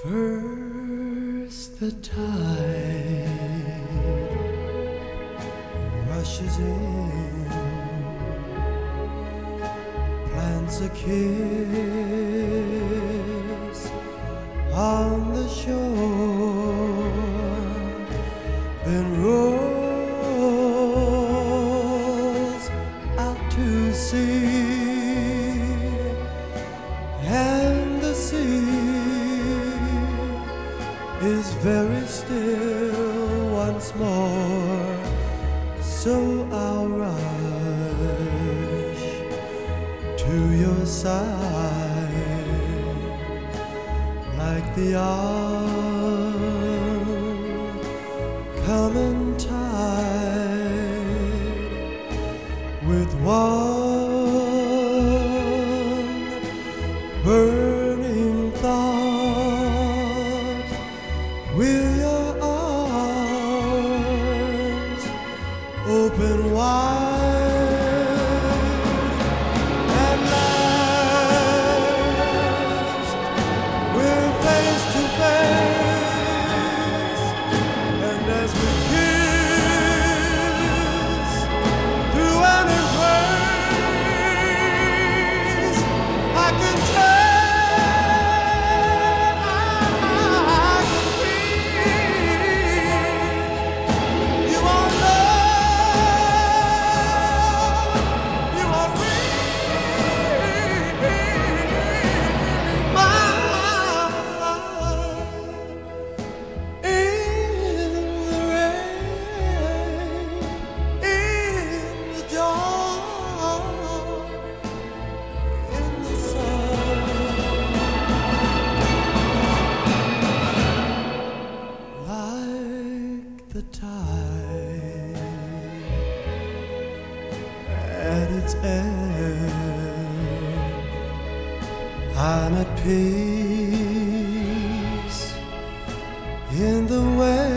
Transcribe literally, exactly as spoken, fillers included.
First the tide rushes in, plants a kiss on the shore, then rolls out to sea, and the sea is very still once more. So I'll rush to your side like the oncoming tide, with one burning thought. Will your arms open wide at last? We're face to face, and as we kiss through an embrace, I can tell. The tide at its end, I'm at peace in the way